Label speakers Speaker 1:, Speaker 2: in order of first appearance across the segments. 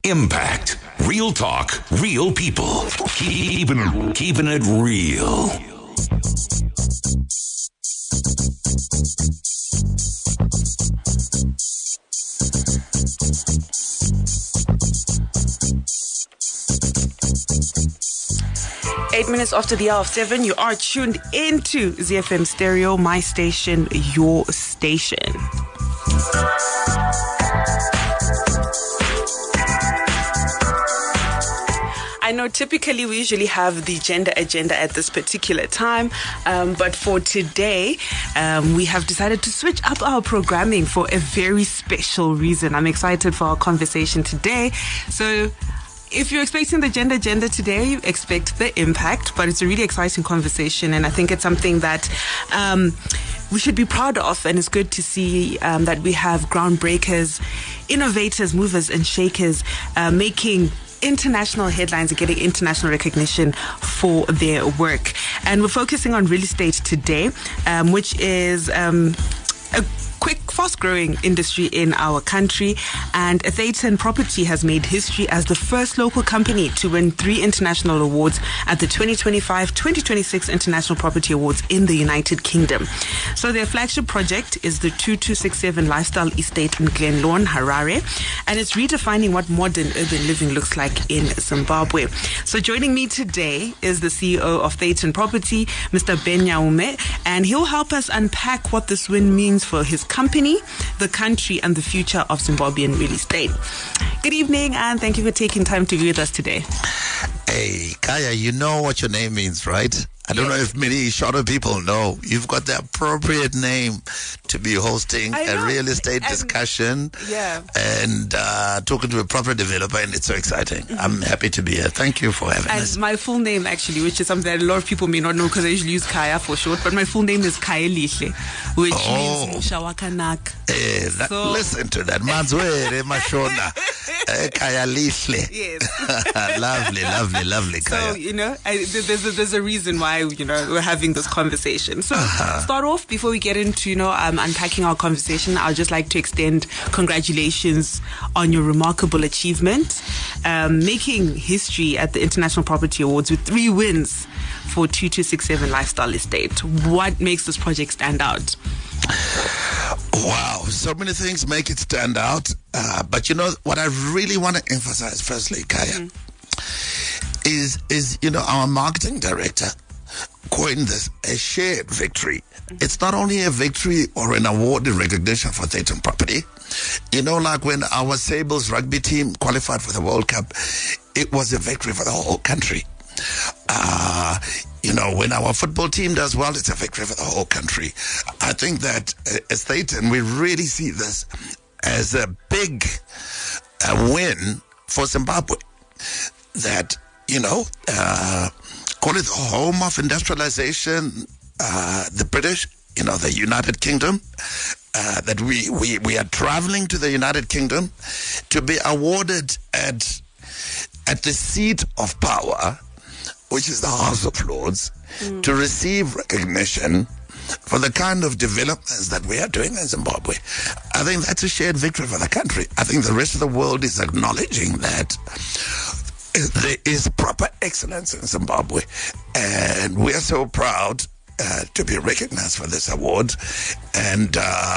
Speaker 1: Impact. Real talk, real people. Keeping it real.
Speaker 2: Eight minutes after the hour of 7, you are tuned into ZFM Stereo, my station, your station. I know typically we usually have the gender agenda at this particular time, but for today, we have decided to switch up our programming for a very special reason. I'm excited for our conversation today. So if you're expecting the gender agenda today, you expect the impact, but it's a really exciting conversation, and I think it's something that we should be proud of, and it's good to see that we have groundbreakers, innovators, movers and shakers making international headlines and getting international recognition for their work. And we're focusing on real estate today, which is a quick, fast-growing industry in our country. And Thayton Property has made history as the first local company to win 3 international awards at the 2025-2026 International Property Awards in the United Kingdom. So their flagship project is the 2267 Lifestyle Estate in Glenlawn, Harare, and it's redefining what modern urban living looks like in Zimbabwe. So joining me today is the CEO of Thayton Property, Mr. Ben Nyaume, and he'll help us unpack what this win means for his company, the country, and the future of Zimbabwean real estate. Good evening, and thank you for taking time to be with us today.
Speaker 3: Hey, Kaya, you know what your name means, right? I don't know if many shorter people know. You've got the appropriate name to be hosting a real estate discussion and talking to a proper developer, and it's so exciting. Mm-hmm. I'm happy to be here. Thank you for having us.
Speaker 2: And my full name, actually, which is something that a lot of people may not know because I usually use Kaya for short, but my full name is Kaya Lihle, which means Mshawakanak.
Speaker 3: Listen to that. Manzwere Mashona. Kaya Lihle.
Speaker 2: Yes.
Speaker 3: Lovely, Kaya.
Speaker 2: So, you know, there's a reason why, you know, we're having this conversation. So start off, before we get into, unpacking our conversation, I'd just like to extend congratulations on your remarkable achievement, making history at the International Property Awards with 3 wins for 2267 Lifestyle Estate. What makes this project stand out?
Speaker 3: Wow, so many things make it stand out. But you know what I really want to emphasize firstly, Kaya, is our marketing director coined this a shared victory. It's not only a victory or an award in recognition for Thayton Property. You know, like when our Sables rugby team qualified for the World Cup, it was a victory for the whole country. When our football team does well, it's a victory for the whole country. I think that as Thayton, we really see this as a big win for Zimbabwe. That, call it the home of industrialization, the British, the United Kingdom, that we are traveling to the United Kingdom to be awarded at the seat of power, which is the House of Lords, to receive recognition for the kind of developments that we are doing in Zimbabwe. I think that's a shared victory for the country. I think the rest of the world is acknowledging that there is proper excellence in Zimbabwe, and we are so proud to be recognized for this award. And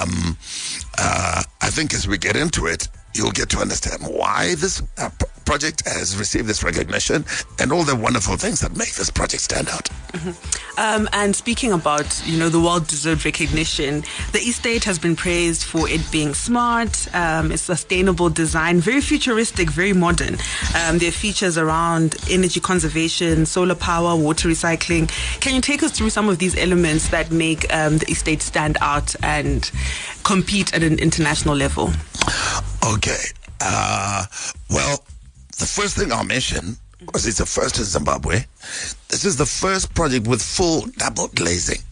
Speaker 3: I think as we get into it, you'll get to understand why this project has received this recognition and all the wonderful things that make this project stand out.
Speaker 2: Mm-hmm. And speaking about, the well-deserved recognition, the estate has been praised for it being smart, its sustainable design, very futuristic, very modern. There are features around energy conservation, solar power, water recycling. Can you take us through some of these elements that make the estate stand out and compete at an international level?
Speaker 3: Okay. Well, the first thing I'll mention, because it's the first in Zimbabwe, this is the first project with full double glazing.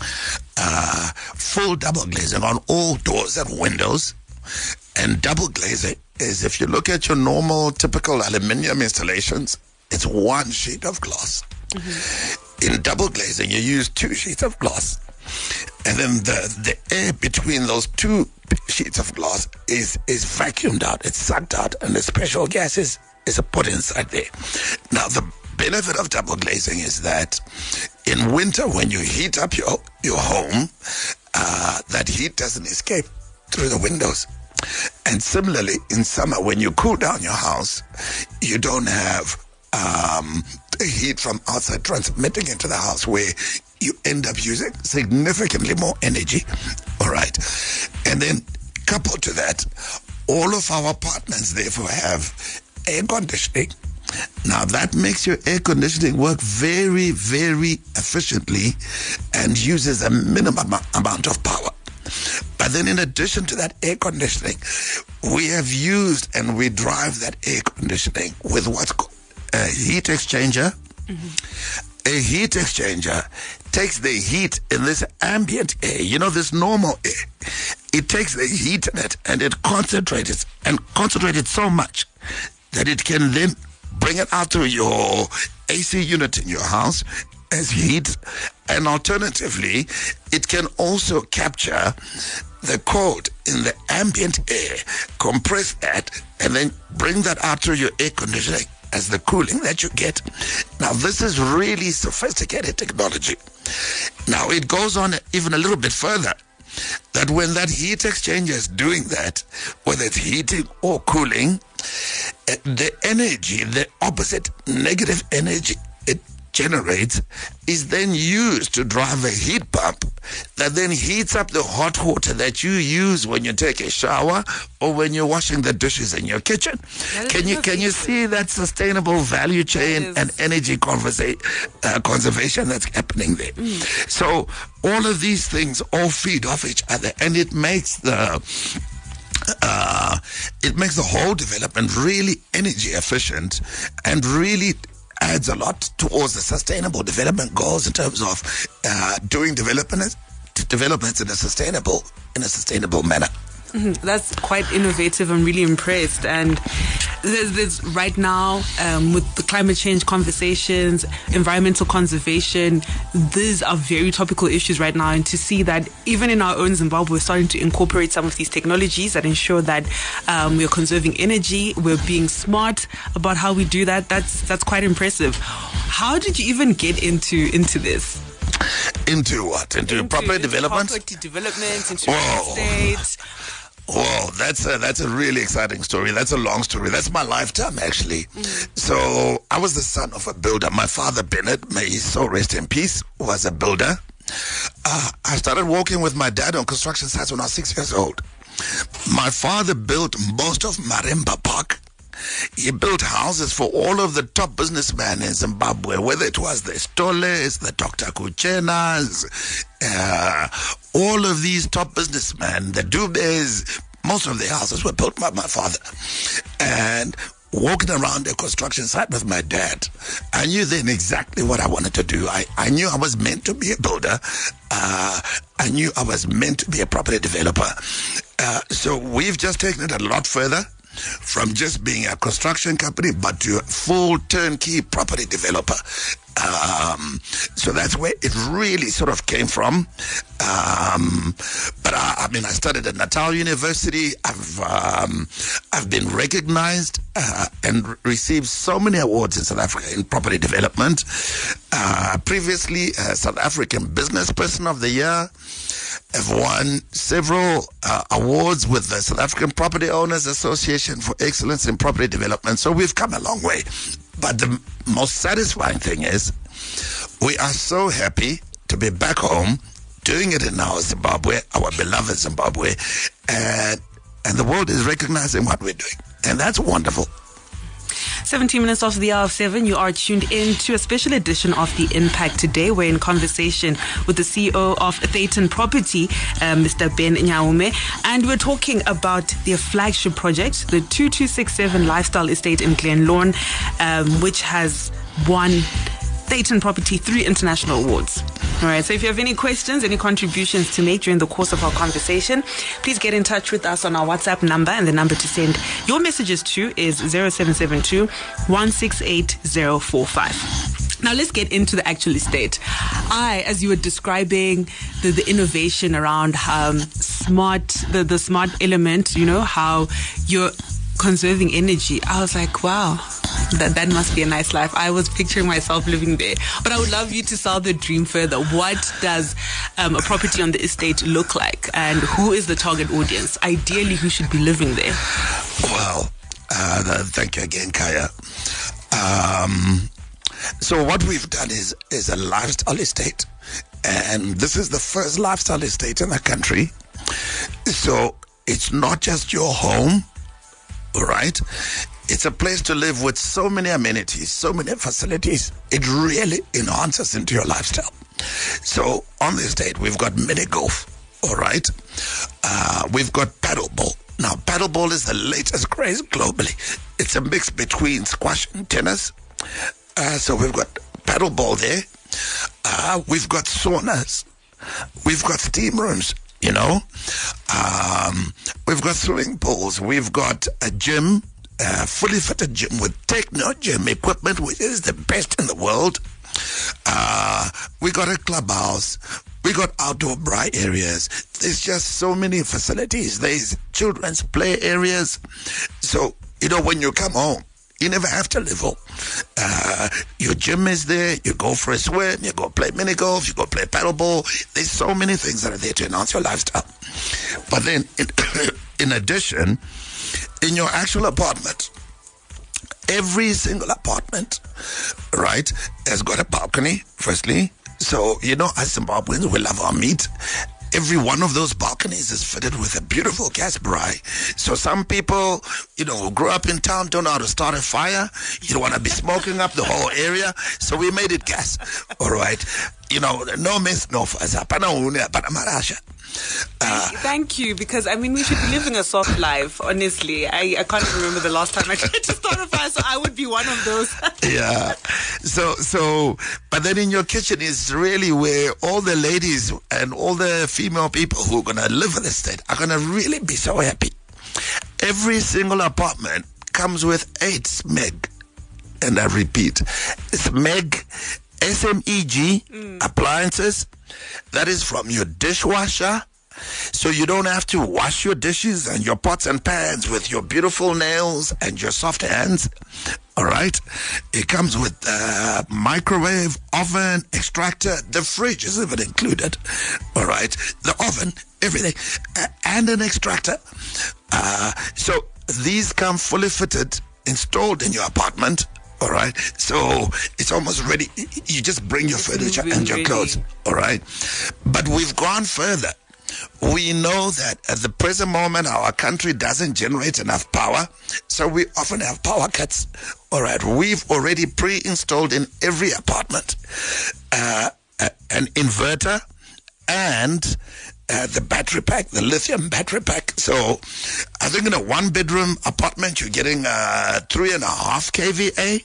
Speaker 3: Full double glazing on all doors and windows. And double glazing is, if you look at your normal, typical aluminium installations, it's 1 sheet of glass. Mm-hmm. In double glazing, you use 2 sheets of glass. and then the air between those two sheets of glass is vacuumed out, it's sucked out, and the special gas is put inside there. Now, the benefit of double glazing is that in winter, when you heat up your home, that heat doesn't escape through the windows. And similarly, in summer, when you cool down your house, you don't have the heat from outside transmitting into the house, where you end up using significantly more energy. All right. And then coupled to that, all of our apartments therefore have air conditioning. Now, that makes your air conditioning work very, very efficiently and uses a minimum amount of power. But then in addition to that air conditioning, we have used and we drive that air conditioning with what's called a heat exchanger. Mm-hmm. A heat exchanger takes the heat in this ambient air, this normal air. It takes the heat in it and it concentrates it so much that it can then bring it out to your AC unit in your house as heat. And alternatively, it can also capture the cold in the ambient air, compress that, and then bring that out through your air conditioning as the cooling that you get. Now, this is really sophisticated technology. Now, it goes on even a little bit further, that when that heat exchanger is doing that, whether it's heating or cooling, the energy, the opposite negative energy it generates, is then used to drive a heat pump that then heats up the hot water that you use when you take a shower or when you're washing the dishes in your kitchen. Can you see that sustainable value chain and energy conservation that's happening there? So all of these things all feed off each other, and it makes the whole development really energy efficient and really adds a lot towards the sustainable development goals in terms of doing developments in a sustainable manner.
Speaker 2: Mm-hmm. That's quite innovative. I'm really impressed. And there's right now, with the climate change conversations, environmental conservation, these are very topical issues right now. And to see that even in our own Zimbabwe, we're starting to incorporate some of these technologies that ensure that we're conserving energy, we're being smart about how we do that. That's quite impressive. How did you even get into this?
Speaker 3: Into what? Into property development?
Speaker 2: Property development, into real estate.
Speaker 3: Whoa, that's a really exciting story. That's a long story. That's my lifetime, actually. So I was the son of a builder. My father, Bennett, may his soul rest in peace, was a builder. I started working with my dad on construction sites when I was 6 years old. My father built most of Marimba Park. He built houses for all of the top businessmen in Zimbabwe, whether it was the Stoles, the Dr. Kuchenas, all of these top businessmen, the Dubes, most of their houses were built by my father. And walking around a construction site with my dad, I knew then exactly what I wanted to do. I knew I was meant to be a builder. I knew I was meant to be a property developer. So we've just taken it a lot further, from just being a construction company, but to a full turnkey property developer. So that's where it really sort of came from. But I studied at Natal University. I've been recognized and received so many awards in South Africa in property development. Previously, South African Business Person of the Year. I've won several awards with the South African Property Owners Association for excellence in property development. So we've come a long way. But the most satisfying thing is we are so happy to be back home doing it in our Zimbabwe, our beloved Zimbabwe, and the world is recognizing what we're doing. And that's wonderful.
Speaker 2: 17 minutes after the hour of 7, you are tuned in to a special edition of The Impact. Today, we're in conversation with the CEO of Thayton Property, Mr. Ben Nyaume, and we're talking about their flagship project, the 2267 Lifestyle Estate in Glen Lorne, which has won Thayton Property 3 international awards. All right, so if you have any questions, any contributions to make during the course of our conversation, please get in touch with us on our WhatsApp number, and the number to send your messages to is 0772 168 045. Now let's get into the actual estate. As you were describing the innovation around the smart element, how you're conserving energy, I was like, wow, that must be a nice life. I was picturing myself living there. But I would love you to sell the dream further. What does a property on the estate look like? And who is the target audience? Ideally, who should be living there?
Speaker 3: Well, thank you again, Kaya. So what we've done is a lifestyle estate. And this is the first lifestyle estate in the country. So it's not just your home, right? It's a place to live with so many amenities, so many facilities. It really enhances into your lifestyle. So on the estate, we've got mini golf, all right? We've got paddleball. Now, paddleball is the latest craze globally. It's a mix between squash and tennis. So we've got paddleball there. We've got saunas. We've got steam rooms, We've got swimming pools. We've got a gym, fully fitted gym with techno gym equipment, which is the best in the world. We got a clubhouse. We got outdoor braai areas. There's just so many facilities. There's children's play areas. So, when you come home, you never have to live home. Your gym is there. You go for a swim. You go play mini golf. You go play paddleball. There's so many things that are there to enhance your lifestyle. But then, in addition, in your actual apartment, every single apartment, right, has got a balcony, firstly. So, as Zimbabweans, we love our meat. Every one of those balconies is fitted with a beautiful gas braai. So some people, who grew up in town don't know how to start a fire. You don't want to be smoking up the whole area. So we made it gas. All right. No mess, no fuss.
Speaker 2: Thank you, because we should be living a soft life, honestly. I can't even remember the last time I tried to start a fire, so I would be one of those.
Speaker 3: Yeah. So, but then in your kitchen is really where all the ladies and all the female people who are going to live in the estate are going to really be so happy. Every single apartment comes with 8 SMEG. And I repeat, SMEG, SMEG appliances. That is from your dishwasher. So you don't have to wash your dishes and your pots and pans with your beautiful nails and your soft hands. All right. It comes with microwave, oven, extractor. The fridge is even included. All right. The oven, everything, and an extractor. So these come fully fitted, installed in your apartment. All right. So it's almost ready. You just bring your furniture and your clothes. All right. But we've gone further. We know that at the present moment, our country doesn't generate enough power. So we often have power cuts. All right. We've already pre-installed in every apartment an inverter and the battery pack, the lithium battery pack. So I think in a 1-bedroom apartment, you're getting 3.5 kVA,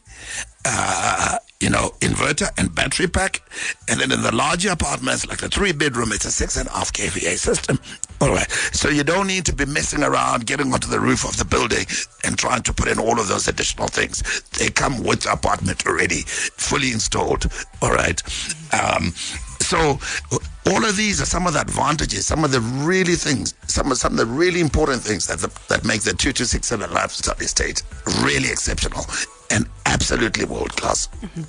Speaker 3: inverter and battery pack. And then in the larger apartments, like the 3-bedroom, it's a 6.5 kVA system. All right. So you don't need to be messing around, getting onto the roof of the building and trying to put in all of those additional things. They come with the apartment already, fully installed. All right. So all of these are some of the advantages, some of the really things, some of the really important things that make the 2267 lifestyle estate really exceptional and absolutely world class.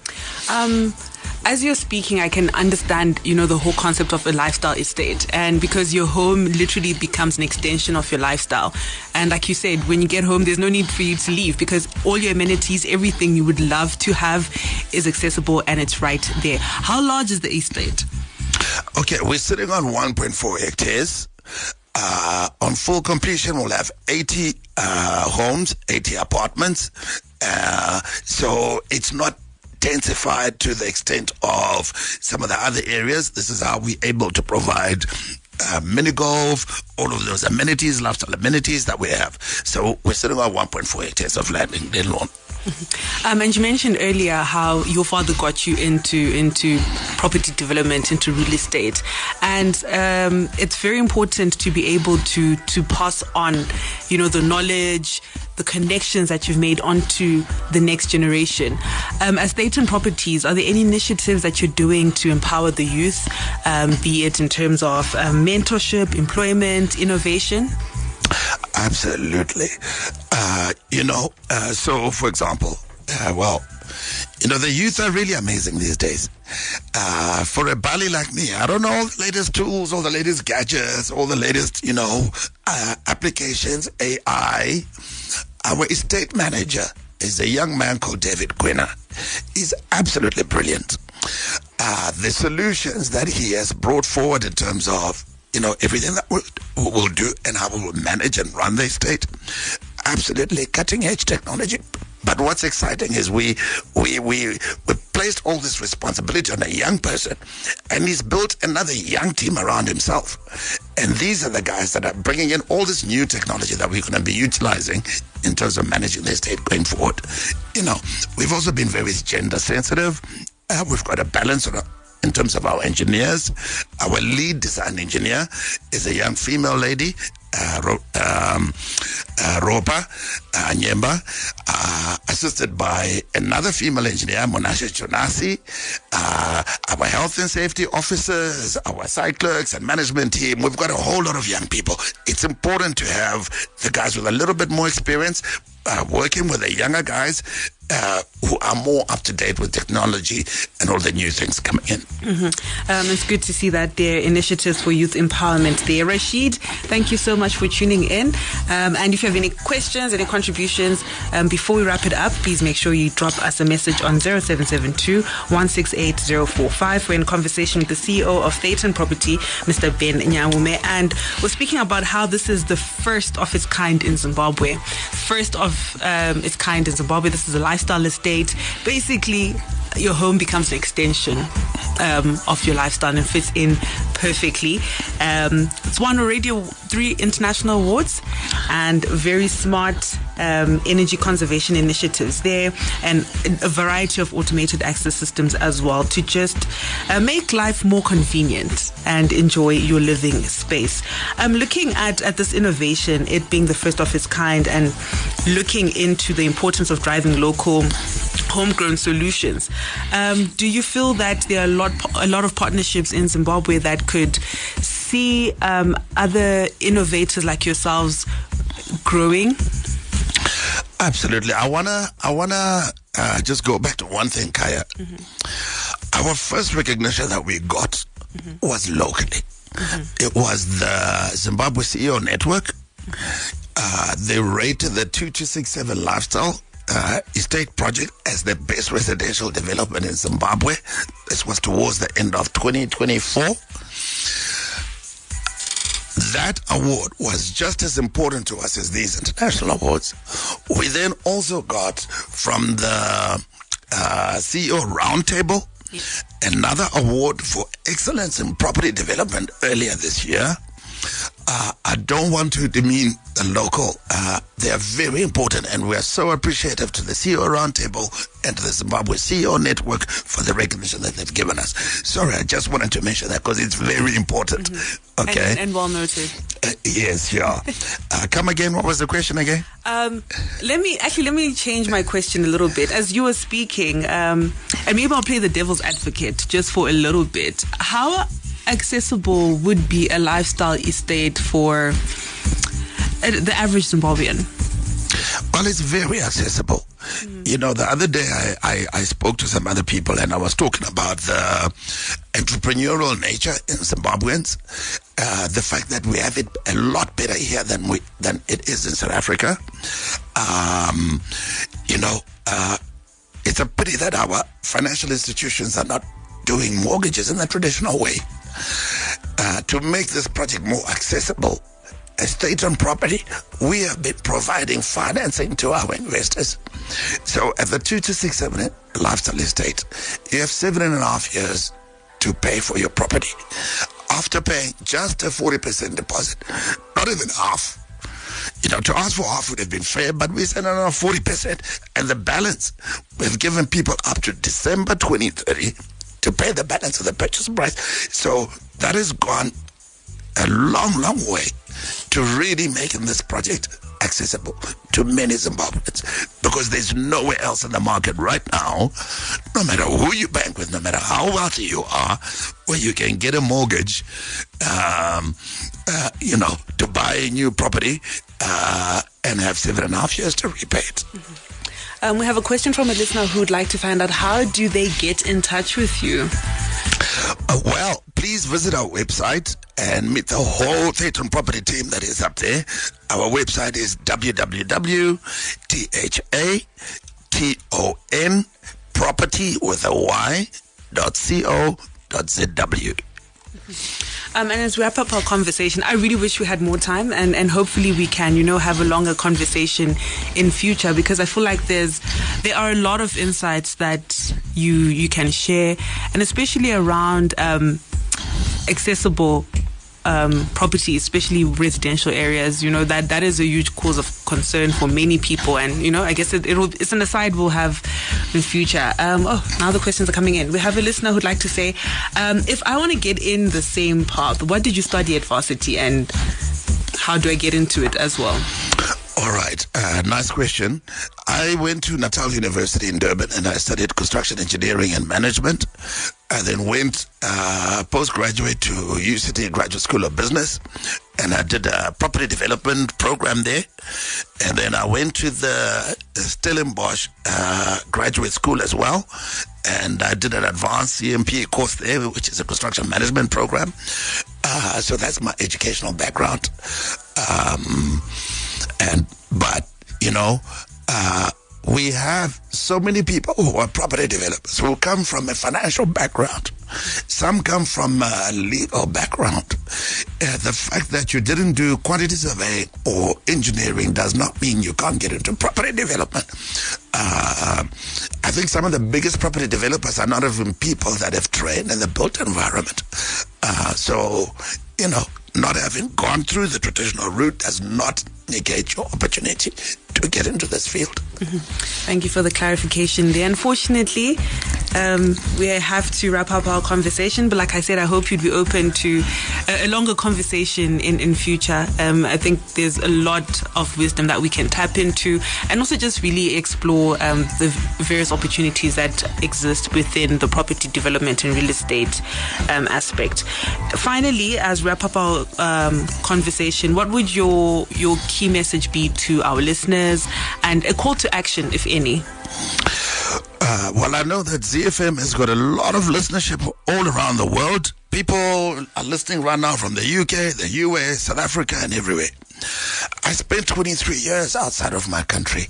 Speaker 2: As you're speaking, I can understand, the whole concept of a lifestyle estate, and because your home literally becomes an extension of your lifestyle. And like you said, when you get home, there's no need for you to leave because all your amenities, everything you would love to have is accessible and it's right there. How large is the estate?
Speaker 3: Okay, we're sitting on 1.4 hectares. On full completion, we'll have 80 homes, 80 apartments. So it's not densified to the extent of some of the other areas. This is how we're able to provide mini golf, all of those amenities, lifestyle amenities that we have. So we're sitting on 1.4 hectares of land in Glenlawn.
Speaker 2: And you mentioned earlier how your father got you into property development, into real estate, and it's very important to be able to pass on, the knowledge, the connections that you've made onto the next generation. As Dayton Properties, are there any initiatives that you're doing to empower the youth, be it in terms of mentorship, employment, innovation?
Speaker 3: Absolutely. So for example, the youth are really amazing these days. For a Bali like me, I don't know all the latest tools, all the latest gadgets, all the latest, applications, AI. Our estate manager is a young man called David Gwinner. He's absolutely brilliant. The solutions that he has brought forward in terms of, everything that we'll do and how we will manage and run the estate, absolutely cutting edge technology. But what's exciting is we placed all this responsibility on a young person, and he's built another young team around himself. And these are the guys that are bringing in all this new technology that we're going to be utilizing in terms of managing the estate going forward. We've also been very gender sensitive. We've got a balance in terms of our engineers. Our lead design engineer is a young female lady, Ropa Nyemba, assisted by another female engineer, Monashe Chonasi. Our health and safety officers, our site clerks and management team, we've got a whole lot of young people. It's important to have the guys with a little bit more experience working with the younger guys who are more up to date with technology and all the new things coming in.
Speaker 2: It's good to see that there are initiatives for youth empowerment there. Rashid, thank you so much for tuning in. And if you have any questions, any contributions, before we wrap it up, please make sure you drop us a message on 0772-168-045. We're in conversation with the CEO of Dayton Property, Mr. Ben Nyamume, and we're speaking about how this is the first of its kind in Zimbabwe. First of its kind in Zimbabwe. This is a lifestyle estate. Basically, your home becomes an extension of your lifestyle and fits in perfectly. It's won already 3 international awards and very smart energy conservation initiatives there, and a variety of automated access systems as well to just make life more convenient and enjoy your living space. Looking at this innovation, it being the first of its kind, and looking into the importance of driving local homegrown solutions, do you feel that there are a lot of partnerships in Zimbabwe that could see other innovators like yourselves growing?
Speaker 3: Absolutely. I wanna just go back to one thing, Kaya. Our first recognition that we got was locally. It was the Zimbabwe CEO Network. They rated the 2267 Lifestyle Estate Project as the best residential development in Zimbabwe. This was towards the end of 2024. That award was just as important to us as these international awards. We then also got from the CEO Roundtable another award for excellence in property development earlier this year. I don't want to demean the local. They are very important, and we are so appreciative to the CEO Roundtable and to the Zimbabwe CEO Network for the recognition that they've given us. Sorry, I just wanted to mention that because it's very important. Okay.
Speaker 2: And well noted.
Speaker 3: Yes, sure. Come again. What was the question again?
Speaker 2: Let me change my question a little bit. As you were speaking, and maybe I'll play the devil's advocate just for a little bit. How accessible would be a lifestyle estate for the average Zimbabwean?
Speaker 3: Well, it's very accessible. The other day I spoke to some other people, and I was talking about the entrepreneurial nature in Zimbabweans. The fact that we have it a lot better here than it is in South Africa. It's a pity that our financial institutions are not doing mortgages in the traditional way. To make this project more accessible, estate and property, we have been providing financing to our investors. So at the 2267 Lifestyle Estate, you have 7.5 years to pay for your property. After paying just a 40% deposit, not even half. To ask for half would have been fair, but we said no, 40%. And the balance, we've given people up to December 2030 to pay the balance of the purchase price. So that has gone a long, long way to really making this project accessible to many Zimbabweans, because there's nowhere else in the market right now, no matter who you bank with, no matter how wealthy you are, where you can get a mortgage, to buy a new property and have 7.5 years to repay it.
Speaker 2: Mm-hmm. We have a question from a listener who would like to find out, how do they get in touch with you?
Speaker 3: Well, please visit our website and meet the whole Theton property team that is up there. Our website is www.THATON property with a y.co.zw.
Speaker 2: And as we wrap up our conversation, I really wish we had more time, and hopefully we can, have a longer conversation in future, because I feel like there are a lot of insights that you can share, and especially around accessible property, especially residential areas. That is a huge cause of concern for many people, and I guess it's an aside we'll have in future. Now the questions are coming in. We have a listener who'd like to say, if I want to get in the same path, what did you study at varsity, and how do I get into it as well?
Speaker 3: All right, nice question. I went to Natal University in Durban and I studied construction engineering and management. I then went postgraduate to UCT Graduate School of Business, and I did a property development program there. And then I went to the Stellenbosch Graduate School as well, and I did an advanced CMP course there, which is a construction management program. So that's my educational background. But we have so many people who are property developers who come from a financial background. Some come from a legal background. The fact that you didn't do quantity surveying or engineering does not mean you can't get into property development. I think some of the biggest property developers are not even people that have trained in the built environment. Not having gone through the traditional route does not negate your opportunity to get into this field.
Speaker 2: Mm-hmm. Thank you for the clarification there. Unfortunately, we have to wrap up our conversation, but like I said, I hope you'd be open to a longer conversation in future. I think there's a lot of wisdom that we can tap into, and also just really explore the various opportunities that exist within the property development and real estate aspect. Finally, as we wrap up our conversation, what would your key message be to our listeners, and a call to action, if any?
Speaker 3: Well, I know that ZFM has got a lot of listenership all around the world. People are listening right now from the UK, the US, South Africa, and everywhere. I spent 23 years outside of my country.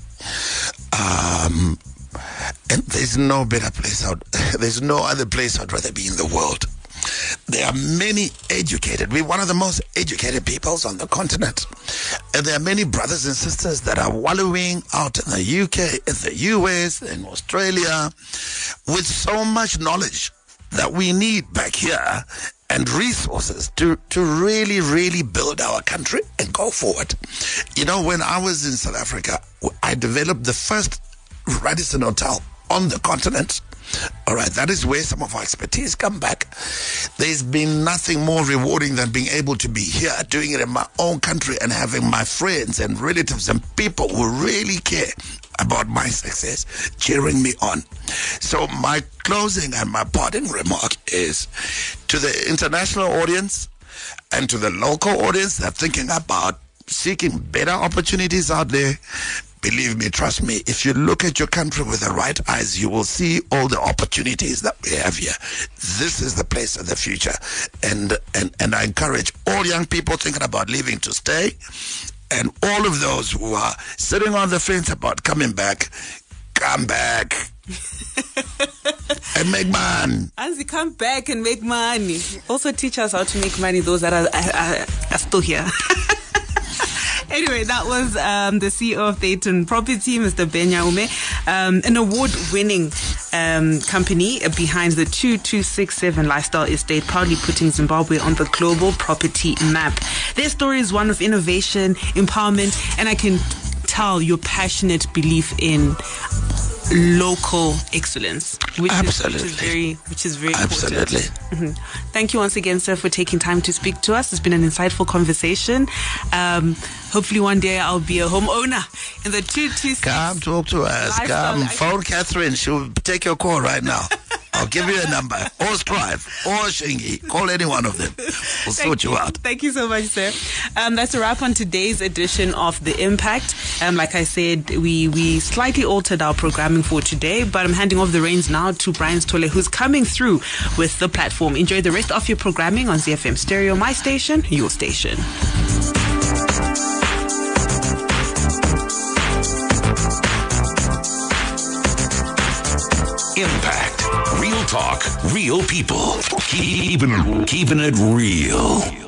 Speaker 3: And there's no better place there's no other place I'd rather be in the world. There are many educated. We're one of the most educated peoples on the continent. And there are many brothers and sisters that are wallowing out in the UK, in the US, in Australia, with so much knowledge that we need back here and resources to really, really build our country and go forward. When I was in South Africa, I developed the first Radisson Hotel on the continent. All right, that is where some of our expertise come back. There's been nothing more rewarding than being able to be here, doing it in my own country, and having my friends and relatives and people who really care about my success cheering me on. So my closing and my parting remark is to the international audience and to the local audience that are thinking about seeking better opportunities out there. Believe me, trust me, if you look at your country with the right eyes, you will see all the opportunities that we have here. This is the place of the future. And I encourage all young people thinking about leaving to stay, and all of those who are sitting on the fence about coming back, come back. And make money.
Speaker 2: As you come back and make money. Also teach us how to make money, those that are still here. Anyway, that was the CEO of Theton Property, Mr. Benya Ume, an award-winning company behind the 2267 Lifestyle Estate, proudly putting Zimbabwe on the global property map. Their story is one of innovation, empowerment, and I can tell your passionate belief in local excellence, which
Speaker 3: Absolutely.
Speaker 2: which is very
Speaker 3: Absolutely.
Speaker 2: important. Thank you once again, sir, for taking time to speak to us. It's been an insightful conversation. Hopefully one day I'll be a homeowner in the 226.
Speaker 3: Come talk to us.
Speaker 2: Lifestyle.
Speaker 3: Come phone Catherine. She'll take your call right now. I'll give you a number. Or Strive. Or Shingi. Call any one of them. We'll sort you out.
Speaker 2: Thank you so much, sir. That's a wrap on today's edition of The Impact. Like I said, we slightly altered our programming for today, but I'm handing off the reins now to Brian Stole, who's coming through with the platform. Enjoy the rest of your programming on ZFM Stereo, my station, your station.
Speaker 1: Impact. Real talk, real people. Keeping it real.